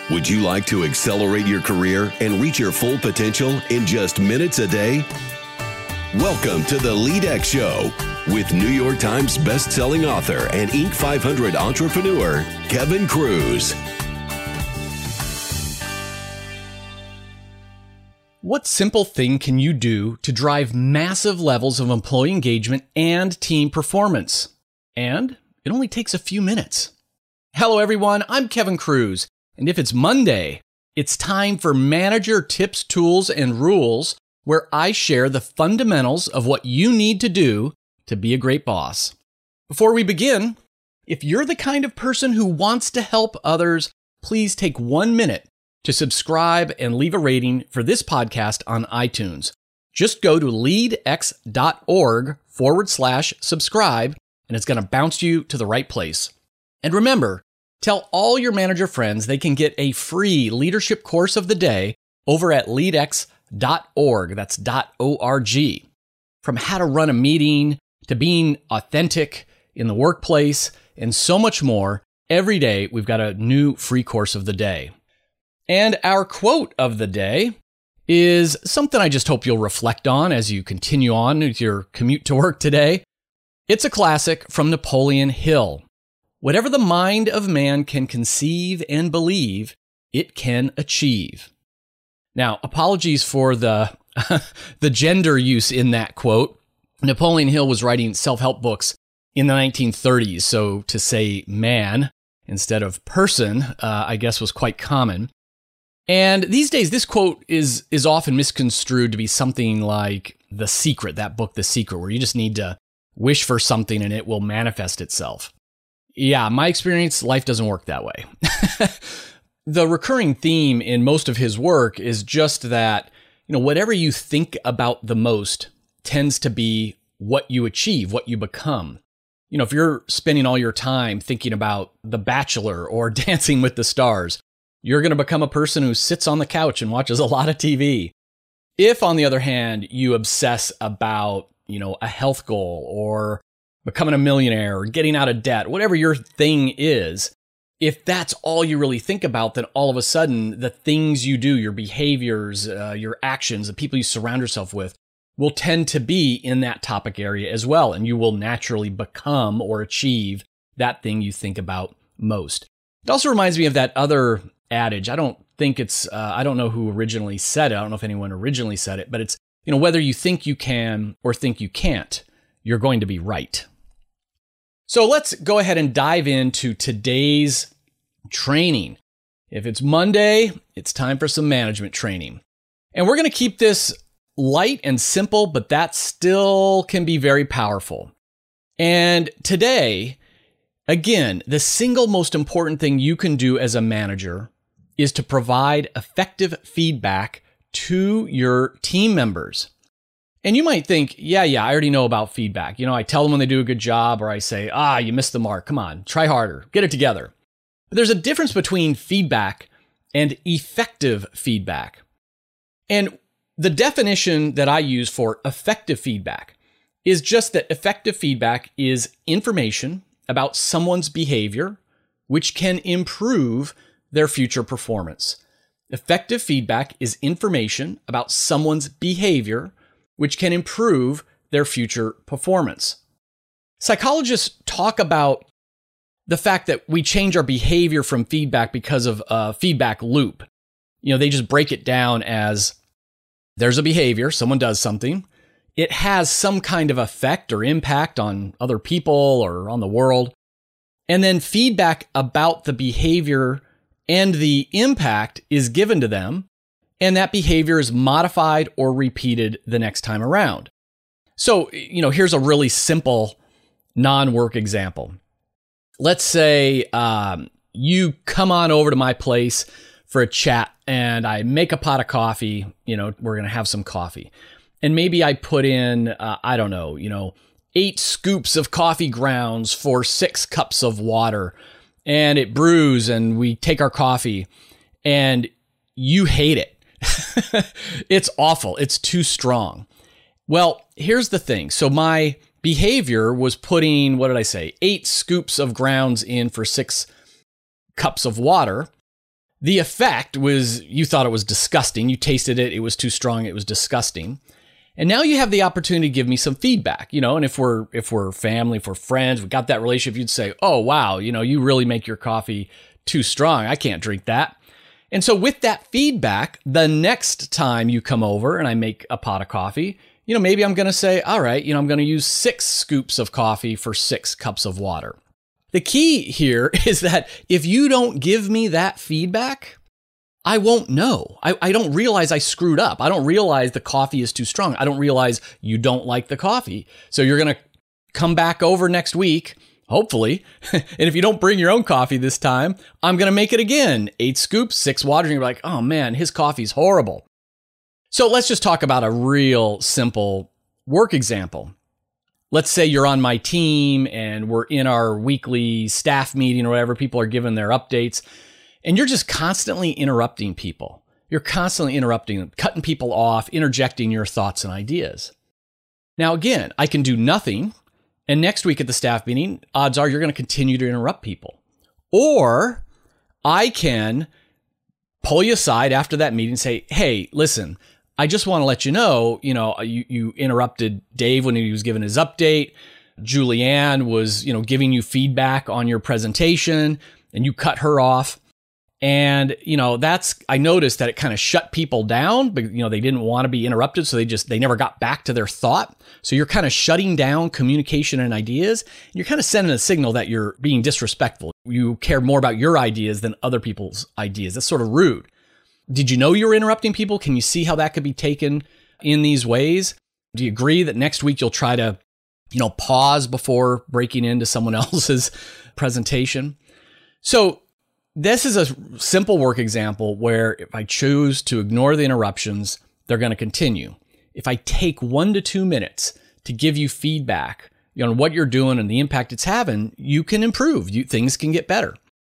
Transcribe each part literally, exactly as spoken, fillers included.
Would you like to accelerate your career and reach your full potential in just minutes a day? Welcome to the LeadX Show with New York Times best-selling author and Inc five hundred entrepreneur, Kevin Kruse. What simple thing can you do to drive massive levels of employee engagement and team performance? And it only takes a few minutes. Hello, everyone. I'm Kevin Kruse. And if it's Monday, it's time for Manager Tips, Tools, and Rules, where I share the fundamentals of what you need to do to be a great boss. Before we begin, if you're the kind of person who wants to help others, please take one minute to subscribe and leave a rating for this podcast on iTunes. Just go to leadx.org forward slash subscribe, and it's going to bounce you to the right place. And remember, tell all your manager friends they can get a free leadership course of the day over at leadx dot org. That's .org. From how to run a meeting to being authentic in the workplace and so much more, every day we've got a new free course of the day. And our quote of the day is something I just hope you'll reflect on as you continue on with your commute to work today. It's a classic from Napoleon Hill. Whatever the mind of man can conceive and believe, it can achieve. Now, apologies for the, the gender use in that quote. Napoleon Hill was writing self-help books in the nineteen thirties, so to say man instead of person, uh, I guess was quite common. And these days, this quote is, is often misconstrued to be something like The Secret, that book, The Secret, where you just need to wish for something and it will manifest itself. Yeah, my experience, life doesn't work that way. The recurring theme in most of his work is just that, you know, whatever you think about the most tends to be what you achieve, what you become. You know, if you're spending all your time thinking about The Bachelor or Dancing with the Stars, you're going to become a person who sits on the couch and watches a lot of T V. If, on the other hand, you obsess about, you know, a health goal or becoming a millionaire or getting out of debt, whatever your thing is, if that's all you really think about, then all of a sudden the things you do, your behaviors, uh, your actions, the people you surround yourself with will tend to be in that topic area as well. And you will naturally become or achieve that thing you think about most. It also reminds me of that other adage. I don't think it's, uh, I don't know who originally said it. I don't know if anyone originally said it, but it's, you know, whether you think you can or think you can't, you're going to be right. So let's go ahead and dive into today's training. If it's Monday, it's time for some management training. And we're going to keep this light and simple, but that still can be very powerful. And today, again, the single most important thing you can do as a manager is to provide effective feedback to your team members. And you might think, yeah, yeah, I already know about feedback. You know, I tell them when they do a good job, or I say, ah, you missed the mark. Come on, try harder, get it together. But there's a difference between feedback and effective feedback. And the definition that I use for effective feedback is just that effective feedback is information about someone's behavior, which can improve their future performance. Effective feedback is information about someone's behavior, which can improve their future performance. Psychologists talk about the fact that we change our behavior from feedback because of a feedback loop. You know, they just break it down as there's a behavior, someone does something, it has some kind of effect or impact on other people or on the world, and then feedback about the behavior and the impact is given to them, and that behavior is modified or repeated the next time around. So, you know, here's a really simple non-work example. Let's say um, you come on over to my place for a chat and I make a pot of coffee. You know, we're going to have some coffee. And maybe I put in, uh, I don't know, you know, eight scoops of coffee grounds for six cups of water. And it brews and we take our coffee and you hate it. It's awful. It's too strong. Well, here's the thing. So my behavior was putting, what did I say? Eight scoops of grounds in for six cups of water. The effect was you thought it was disgusting. You tasted it. It was too strong. It was disgusting. And now you have the opportunity to give me some feedback, you know, and if we're, if we're family, if we're friends, we've got that relationship, you'd say, oh, wow, you know, you really make your coffee too strong. I can't drink that. And so with that feedback, the next time you come over and I make a pot of coffee, you know, maybe I'm going to say, all right, you know, I'm going to use six scoops of coffee for six cups of water. The key here is that if you don't give me that feedback, I won't know. I, I don't realize I screwed up. I don't realize the coffee is too strong. I don't realize you don't like the coffee. So you're going to come back over next week, hopefully. And if you don't bring your own coffee this time, I'm going to make it again. Eight scoops, six water. And you're like, oh man, his coffee's horrible. So let's just talk about a real simple work example. Let's say you're on my team and we're in our weekly staff meeting or whatever. People are giving their updates and you're just constantly interrupting people. You're constantly interrupting them, cutting people off, interjecting your thoughts and ideas. Now, again, I can do nothing. And next week at the staff meeting, odds are you're going to continue to interrupt people. Or I can pull you aside after that meeting and say, hey, listen, I just want to let you know, you know, you, you interrupted Dave when he was giving his update. Julianne was, you know, giving you feedback on your presentation and you cut her off. And, you know, that's, I noticed that it kind of shut people down, but, you know, they didn't want to be interrupted. So they just, they never got back to their thought. So you're kind of shutting down communication and ideas. And you're kind of sending a signal that you're being disrespectful. You care more about your ideas than other people's ideas. That's sort of rude. Did you know you were interrupting people? Can you see how that could be taken in these ways? Do you agree that next week you'll try to, you know, pause before breaking into someone else's presentation? So this is a simple work example where if I choose to ignore the interruptions, they're going to continue. If I take one to two minutes to give you feedback, you know, on what you're doing and the impact it's having, you can improve. You, things can get better.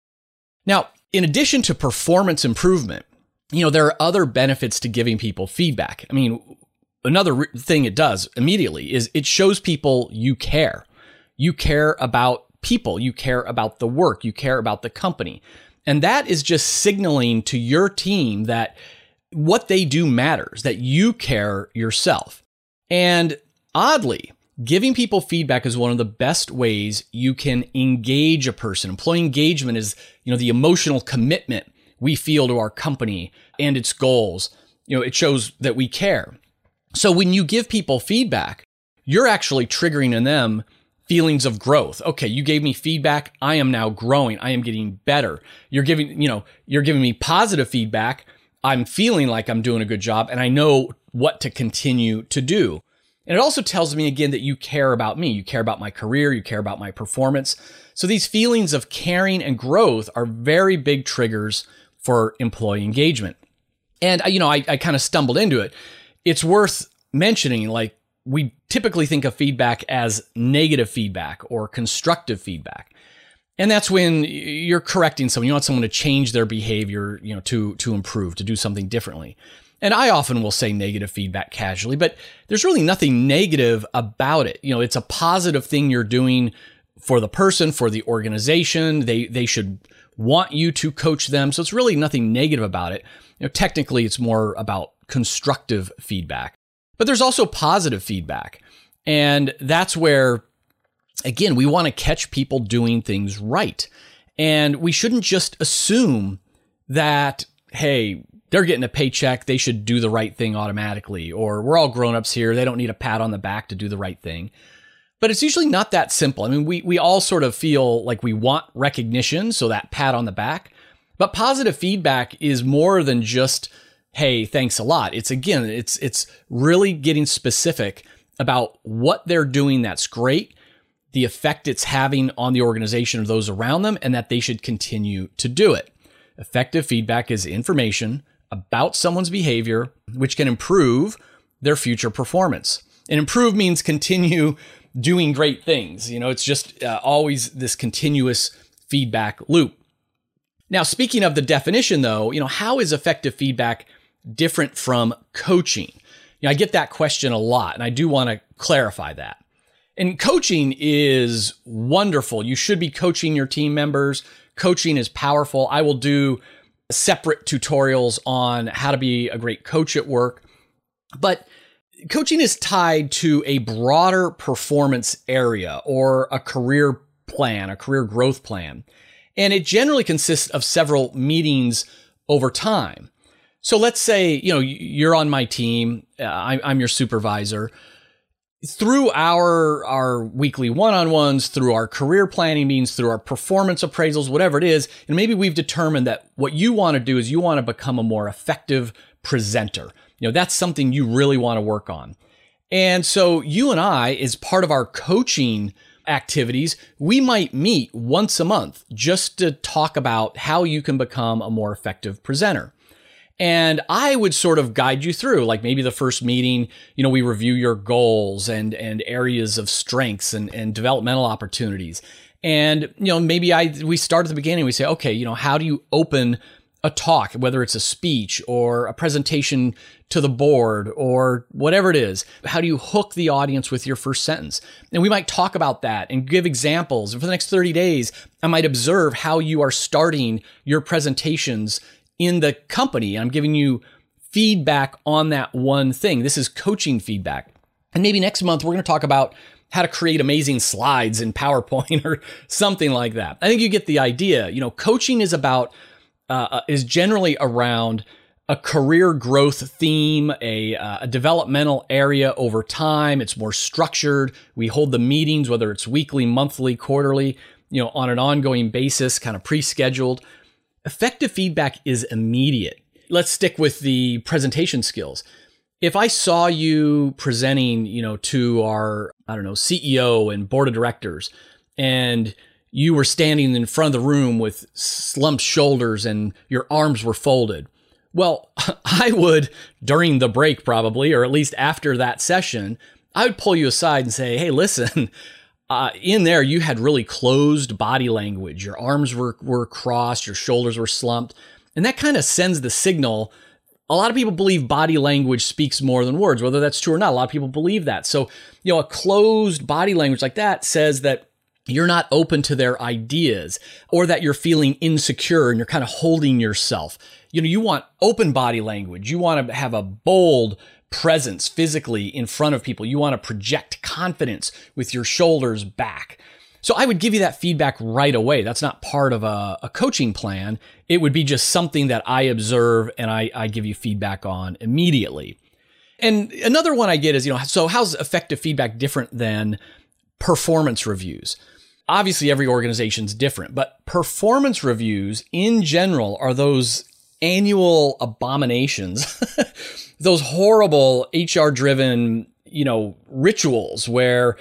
Now, in addition to performance improvement, you know, there are other benefits to giving people feedback. I mean, another re- thing it does immediately is it shows people you care. You care about people. You care about the work. You care about the company. And that is just signaling to your team that what they do matters, that you care yourself. And oddly, giving people feedback is one of the best ways you can engage a person. Employee engagement is, you know, the emotional commitment we feel to our company and its goals. You know, it shows that we care. So when you give people feedback, you're actually triggering in them feelings of growth. Okay, you gave me feedback. I am now growing. I am getting better. You're giving, you know, you're giving me positive feedback. I'm feeling like I'm doing a good job and I know what to continue to do. And it also tells me again that you care about me. You care about my career. You care about my performance. So these feelings of caring and growth are very big triggers for employee engagement. And, you know, I, I kind of stumbled into it. It's worth mentioning, like, we typically think of feedback as negative feedback or constructive feedback. And that's when you're correcting someone. You want someone to change their behavior, you know, to, to improve, to do something differently. And I often will say negative feedback casually, but there's really nothing negative about it. You know, it's a positive thing you're doing for the person, for the organization. They, they should want you to coach them. So it's really nothing negative about it. You know, technically it's more about constructive feedback, but there's also positive feedback. And that's where, again, we want to catch people doing things right. And we shouldn't just assume that, hey, they're getting a paycheck, they should do the right thing automatically, or we're all grown-ups here, they don't need a pat on the back to do the right thing. But it's usually not that simple. I mean, we we all sort of feel like we want recognition, so that pat on the back. But positive feedback is more than just, hey, thanks a lot. It's again, it's it's really getting specific about what they're doing that's great, the effect it's having on the organization or those around them, and that they should continue to do it. Effective feedback is information about someone's behavior, which can improve their future performance. And improve means continue doing great things. You know, it's just uh, always this continuous feedback loop. Now, speaking of the definition, though, you know, how is effective feedback different from coaching? You know, I get that question a lot, and I do want to clarify that. And coaching is wonderful. You should be coaching your team members. Coaching is powerful. I will do separate tutorials on how to be a great coach at work. But coaching is tied to a broader performance area or a career plan, a career growth plan. And it generally consists of several meetings over time. So let's say, you know, you're on my team, uh, I, I'm your supervisor. Through our, our weekly one-on-ones, through our career planning meetings, through our performance appraisals, whatever it is, and maybe we've determined that what you want to do is you want to become a more effective presenter. You know, that's something you really want to work on. And so you and I, as part of our coaching activities, we might meet once a month just to talk about how you can become a more effective presenter. And I would sort of guide you through, like maybe the first meeting, you know, we review your goals and, and areas of strengths and, and developmental opportunities. And, you know, maybe I, we start at the beginning, we say, okay, you know, how do you open a talk, whether it's a speech or a presentation to the board or whatever it is? How do you hook the audience with your first sentence? And we might talk about that and give examples. And for the next thirty days, I might observe how you are starting your presentations in the company. I'm giving you feedback on that one thing. This is coaching feedback. And maybe next month, we're going to talk about how to create amazing slides in PowerPoint or something like that. I think you get the idea. You know, coaching is about, uh, is generally around a career growth theme, a, uh, a developmental area over time. It's more structured. We hold the meetings, whether it's weekly, monthly, quarterly, you know, on an ongoing basis, kind of pre-scheduled. Effective feedback is immediate. Let's stick with the presentation skills. If I saw you presenting, you know, to our, I don't know, C E O and board of directors, and you were standing in front of the room with slumped shoulders and your arms were folded, well, I would, during the break probably, or at least after that session, I would pull you aside and say, hey, listen, Uh, in there, you had really closed body language. Your arms were, were crossed, your shoulders were slumped. And that kind of sends the signal. A lot of people believe body language speaks more than words, whether that's true or not. A lot of people believe that. So, you know, a closed body language like that says that you're not open to their ideas or that you're feeling insecure and you're kind of holding yourself. You know, you want open body language. You want to have a bold presence physically in front of people. You want to project confidence with your shoulders back. So I would give you that feedback right away. That's not part of a, a coaching plan. It would be just something that I observe and I, I give you feedback on immediately. And another one I get is, you know, so how's effective feedback different than performance reviews? Obviously, every organization's different, but performance reviews in general are those annual abominations, those horrible H R-driven, you know, rituals where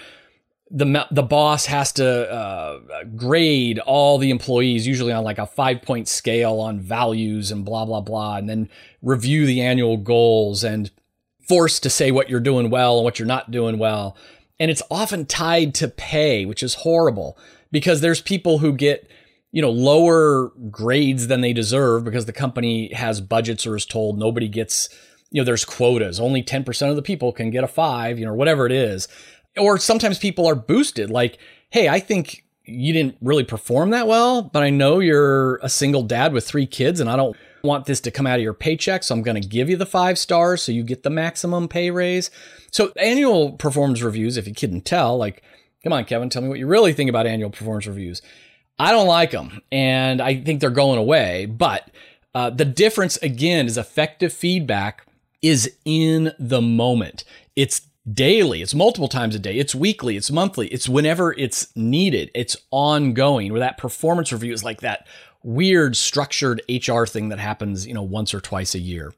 the the boss has to uh, grade all the employees, usually on like a five-point scale on values and blah, blah, blah, and then review the annual goals and forced to say what you're doing well and what you're not doing well. And it's often tied to pay, which is horrible because there's people who get, you know, lower grades than they deserve because the company has budgets or is told nobody gets, you know, there's quotas. Only ten percent of the people can get a five, you know, whatever it is. Or sometimes people are boosted like, hey, I think you didn't really perform that well, but I know you're a single dad with three kids and I don't want this to come out of your paycheck. So I'm going to give you the five stars so you get the maximum pay raise. So annual performance reviews, if you couldn't tell, like, come on, Kevin, tell me what you really think about annual performance reviews. I don't like them, and I think they're going away. But uh, the difference, again, is effective feedback is in the moment. It's daily. It's multiple times a day. It's weekly. It's monthly. It's whenever it's needed. It's ongoing, where that performance review is like that weird structured H R thing that happens, you know, once or twice a year.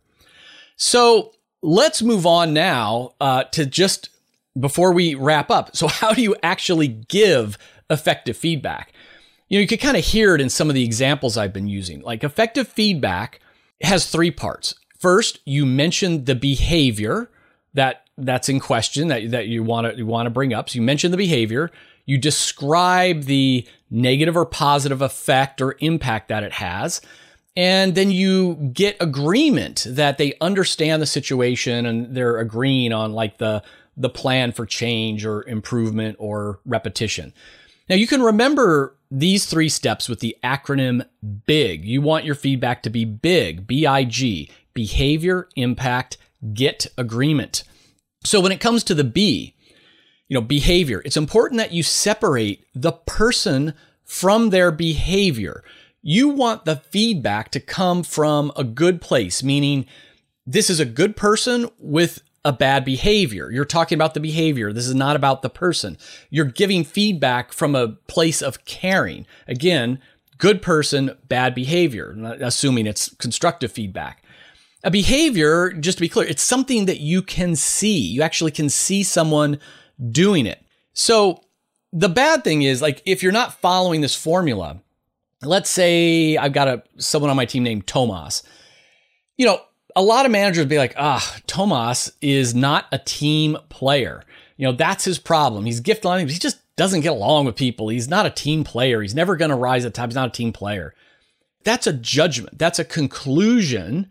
So let's move on now uh, to just before we wrap up. So how do you actually give effective feedback? You know, you could kind of hear it in some of the examples I've been using. Like effective feedback has three parts. First, you mention the behavior that that's in question that, that you want to you want to bring up. So you mention the behavior. You describe the negative or positive effect or impact that it has. And then you get agreement that they understand the situation and they're agreeing on like the, the plan for change or improvement or repetition. Now you can remember these three steps with the acronym BIG. You want your feedback to be BIG, B I G, behavior, impact, get, agreement. So when it comes to the B, you know, behavior, it's important that you separate the person from their behavior. You want the feedback to come from a good place, meaning this is a good person with a bad behavior. You're talking about the behavior. This is not about the person. You're giving feedback from a place of caring. Again, good person, bad behavior, assuming it's constructive feedback. A behavior, just to be clear, it's something that you can see. You actually can see someone doing it. So the bad thing is, like, if you're not following this formula, let's say I've got a someone on my team named Tomas. You know, a lot of managers would be like, ah, Tomas is not a team player. You know, that's his problem. He's gifted on things. He just doesn't get along with people. He's not a team player. He's never going to rise at the top. He's not a team player. That's a judgment. That's a conclusion.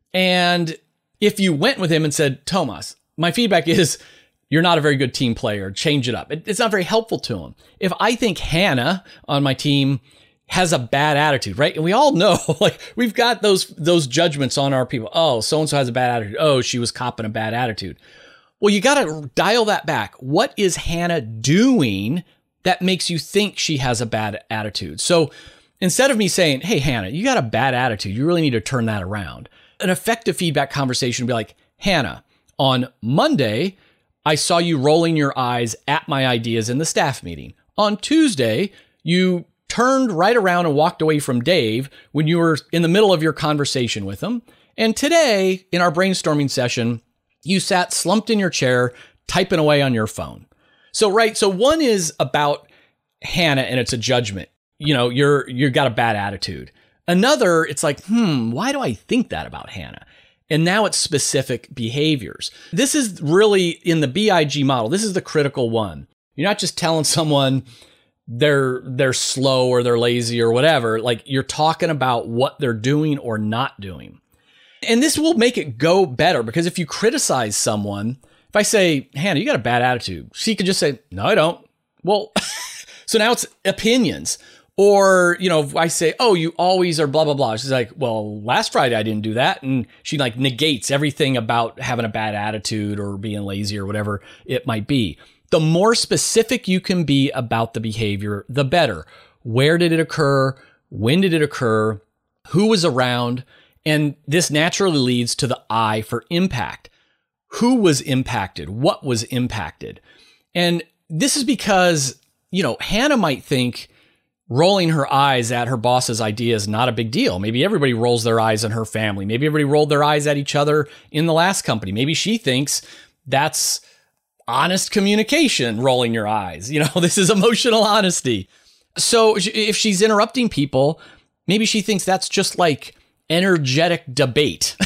And if you went with him and said, Tomas, my feedback is you're not a very good team player. Change it up. It, it's not very helpful to him. If I think Hannah on my team has a bad attitude, right? And we all know, like, we've got those those judgments on our people. Oh, so-and-so has a bad attitude. Oh, she was copping a bad attitude. Well, you got to dial that back. What is Hannah doing that makes you think she has a bad attitude? So instead of me saying, hey, Hannah, you got a bad attitude, you really need to turn that around. An effective feedback conversation would be like, Hannah, on Monday, I saw you rolling your eyes at my ideas in the staff meeting. On Tuesday, you turned right around and walked away from Dave when you were in the middle of your conversation with him. And today, in our brainstorming session, you sat slumped in your chair, typing away on your phone. So, right. So one is about Hannah and it's a judgment. You know, you're, you've got a bad attitude. Another, it's like, hmm, why do I think that about Hannah? And now it's specific behaviors. This is really in the B I G model. This is the critical one. You're not just telling someone they're they're slow or they're lazy or whatever. Like, you're talking about what they're doing or not doing. And this will make it go better, because if you criticize someone, if I say, Hannah, you got a bad attitude, she could just say, no, I don't. Well, so now it's opinions. Or, you know, if I say, oh, you always are blah, blah, blah. She's like, well, last Friday I didn't do that. And she like negates everything about having a bad attitude or being lazy or whatever it might be. The more specific you can be about the behavior, the better. Where did it occur? When did it occur? Who was around? And this naturally leads to the I for impact. Who was impacted? What was impacted? And this is because, you know, Hannah might think rolling her eyes at her boss's idea is not a big deal. Maybe everybody rolls their eyes in her family. Maybe everybody rolled their eyes at each other in the last company. Maybe she thinks that's honest communication, rolling your eyes. You know, this is emotional honesty. So if she's interrupting people, maybe she thinks that's just like energetic debate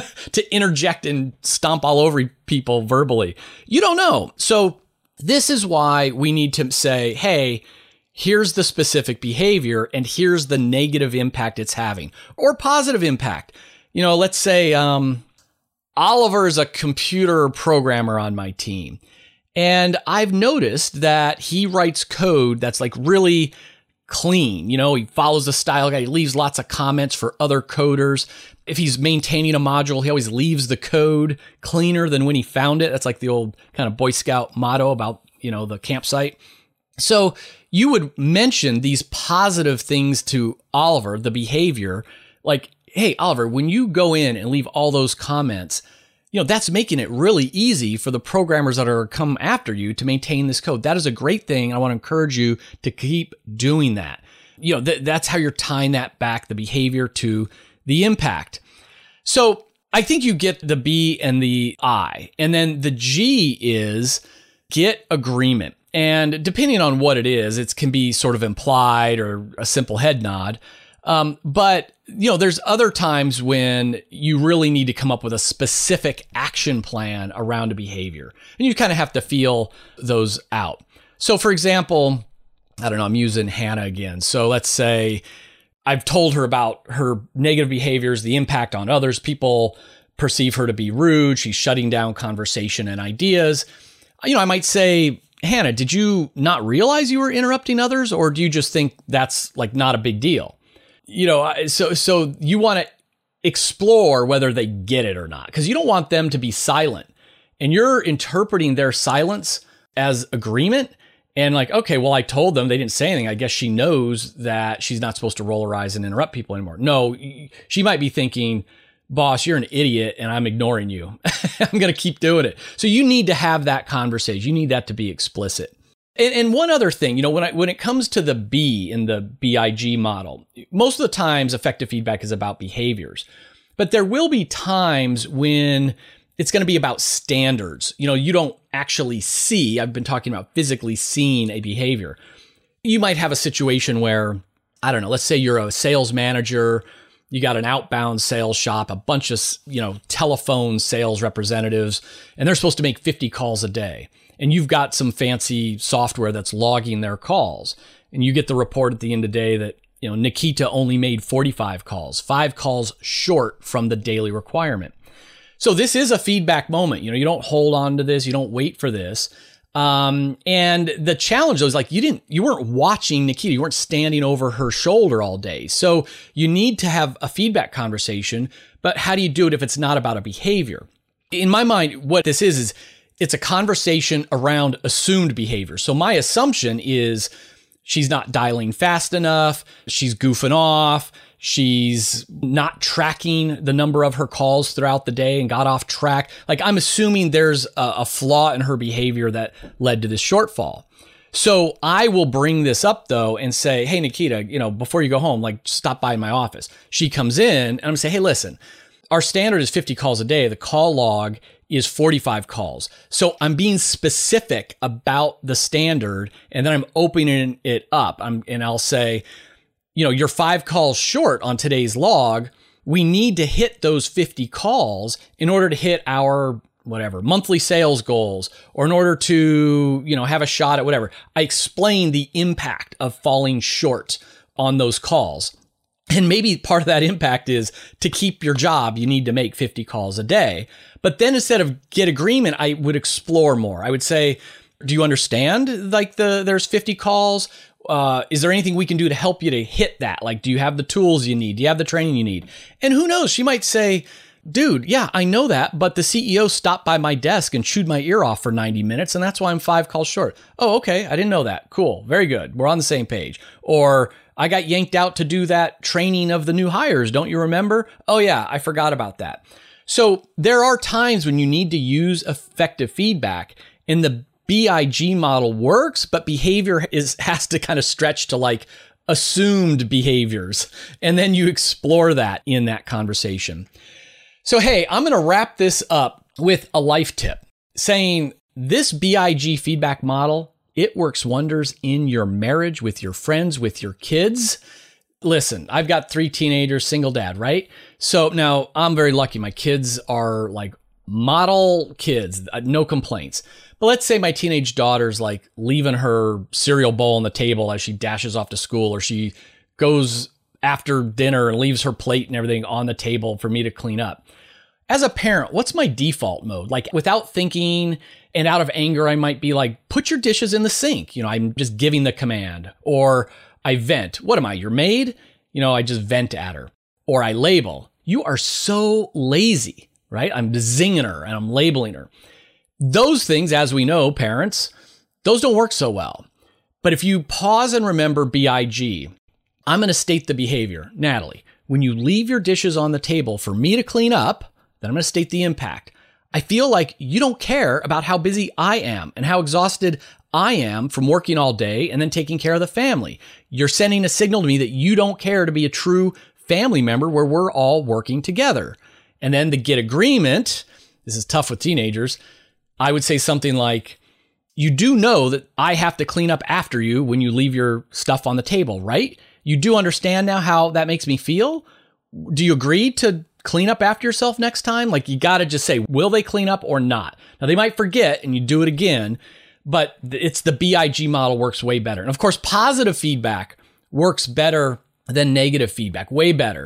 to interject and stomp all over people verbally. You don't know. So this is why we need to say, hey, here's the specific behavior and here's the negative impact it's having, or positive impact. You know, let's say um, Oliver is a computer programmer on my team. And I've noticed that he writes code that's like really clean. You know, he follows the style guide. He leaves lots of comments for other coders. If he's maintaining a module, he always leaves the code cleaner than when he found it. That's like the old kind of Boy Scout motto about, you know, the campsite. So you would mention these positive things to Oliver, the behavior, like, hey, Oliver, when you go in and leave all those comments, you know, that's making it really easy for the programmers that are come after you to maintain this code. That is a great thing. I want to encourage you to keep doing that. You know, th- that's how you're tying that back, the behavior to the impact. So I think you get the B and the I. And then the G is get agreement. And depending on what it is, it can be sort of implied or a simple head nod. Um, but, you know, there's other times when you really need to come up with a specific action plan around a behavior. And you kind of have to feel those out. So, for example, I don't know, I'm using Hannah again. So let's say I've told her about her negative behaviors, the impact on others. People perceive her to be rude. She's shutting down conversation and ideas. You know, I might say, Hannah, did you not realize you were interrupting others, or do you just think that's like not a big deal? You know, so so you want to explore whether they get it or not, because you don't want them to be silent. And you're interpreting their silence as agreement. And like, okay, well, I told them, they didn't say anything. I guess she knows that she's not supposed to roll her eyes and interrupt people anymore. No, she might be thinking, boss, you're an idiot and I'm ignoring you. I'm going to keep doing it. So you need to have that conversation. You need that to be explicit. And, and one other thing, you know, when I, when it comes to the B in the B I G model, most of the times effective feedback is about behaviors, but there will be times when it's going to be about standards. You know, you don't actually see, I've been talking about physically seeing a behavior. You might have a situation where, I don't know, let's say you're a sales manager, you got an outbound sales shop, a bunch of, you know, telephone sales representatives, and they're supposed to make fifty calls a day. And you've got some fancy software that's logging their calls. And you get the report at the end of the day that, you know, Nikita only made forty-five calls, five calls short from the daily requirement. So this is a feedback moment. You know, you don't hold on to this. You don't wait for this. Um, and the challenge was like, you didn't, you weren't watching Nikita. You weren't standing over her shoulder all day. So you need to have a feedback conversation, but how do you do it if it's not about a behavior? In my mind, what this is, is it's a conversation around assumed behavior. So my assumption is she's not dialing fast enough. She's goofing off. She's not tracking the number of her calls throughout the day and got off track. Like, I'm assuming there's a, a flaw in her behavior that led to this shortfall. So I will bring this up though and say, hey, Nikita, you know, before you go home, like stop by my office. She comes in and I'm gonna say, hey, listen, our standard is fifty calls a day. The call log is forty-five calls. So I'm being specific about the standard and then I'm opening it up. I'm, and I'll say, you know, you're five calls short on today's log. We need to hit those fifty calls in order to hit our whatever monthly sales goals, or in order to, you know, have a shot at whatever. I explain the impact of falling short on those calls. And maybe part of that impact is to keep your job, you need to make fifty calls a day. But then instead of get agreement, I would explore more. I would say, do you understand like the there's fifty calls? Uh, is there anything we can do to help you to hit that? Like, do you have the tools you need? Do you have the training you need? And who knows, she might say, dude, yeah, I know that, but the C E O stopped by my desk and chewed my ear off for ninety minutes, and that's why I'm five calls short. Oh, okay, I didn't know that. Cool, very good. We're on the same page. Or I got yanked out to do that training of the new hires. Don't you remember? Oh yeah, I forgot about that. So there are times when you need to use effective feedback, and the B I G model works, but behavior is has to kind of stretch to like assumed behaviors. And then you explore that in that conversation. So, hey, I'm going to wrap this up with a life tip saying this B I G feedback model, it works wonders in your marriage, with your friends, with your kids. Listen, I've got three teenagers, single dad, right? So now I'm very lucky. My kids are like model kids, no complaints. But let's say my teenage daughter's like leaving her cereal bowl on the table as she dashes off to school, or she goes after dinner and leaves her plate and everything on the table for me to clean up. As a parent, what's my default mode? Like, without thinking and out of anger, I might be like, put your dishes in the sink. You know, I'm just giving the command. Or I vent. What am I, your maid? You know, I just vent at her. Or I label. You are so lazy, right? I'm zinging her and I'm labeling her. Those things, as we know, parents, those don't work so well. But if you pause and remember B I G, I'm going to state the behavior. Natalie, when you leave your dishes on the table for me to clean up, then I'm going to state the impact. I feel like you don't care about how busy I am and how exhausted I am from working all day and then taking care of the family. You're sending a signal to me that you don't care to be a true family member where we're all working together. And then to get agreement, this is tough with teenagers, I would say something like, you do know that I have to clean up after you when you leave your stuff on the table, right? You do understand now how that makes me feel? Do you agree to clean up after yourself next time? Like, you got to just say, will they clean up or not? Now, they might forget and you do it again, but it's the B I G model works way better. And of course, positive feedback works better than negative feedback, way better.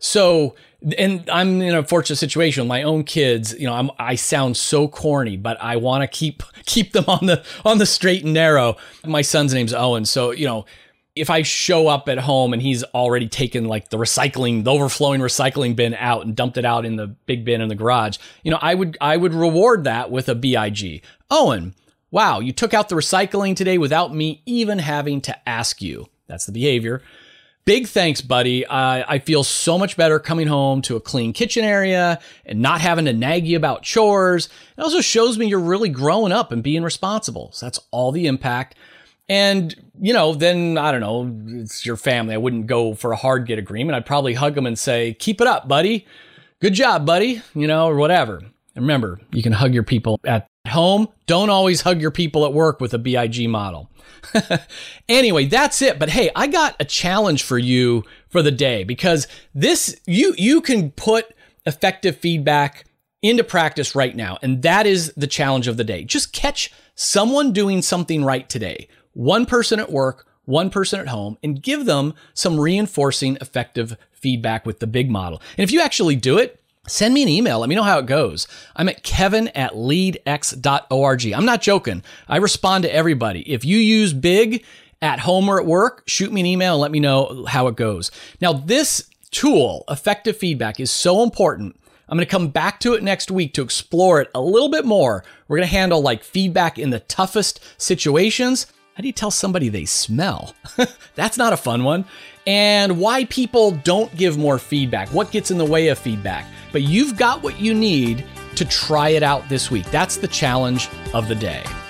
So, and I'm in a fortunate situation. My own kids, you know, I'm, I sound so corny, but I want to keep keep them on the on the straight and narrow. My son's name's Owen, so you know, if I show up at home and he's already taken like the recycling, the overflowing recycling bin out and dumped it out in the big bin in the garage, you know, I would I would reward that with a B I G. Owen, wow, you took out the recycling today without me even having to ask you. That's the behavior. Big thanks, buddy. Uh, I feel so much better coming home to a clean kitchen area and not having to nag you about chores. It also shows me you're really growing up and being responsible. So that's all the impact. And, you know, then, I don't know, it's your family. I wouldn't go for a hard get agreement. I'd probably hug them and say, keep it up, buddy. Good job, buddy, you know, or whatever. And remember, you can hug your people at home. Don't always hug your people at work with a B I G model. Anyway, that's it. But hey, I got a challenge for you for the day, because this, you, you can put effective feedback into practice right now. And that is the challenge of the day. Just catch someone doing something right today. One person at work, one person at home, and give them some reinforcing effective feedback with the big model. And if you actually do it, send me an email. Let me know how it goes. I'm at kevin at leadx dot org. I'm not joking. I respond to everybody. If you use big at home or at work, shoot me an email and let me know how it goes. Now, this tool, effective feedback, is so important. I'm going to come back to it next week to explore it a little bit more. We're going to handle like feedback in the toughest situations. How do you tell somebody they smell? That's not a fun one. And why people don't give more feedback. What gets in the way of feedback? But you've got what you need to try it out this week. That's the challenge of the day.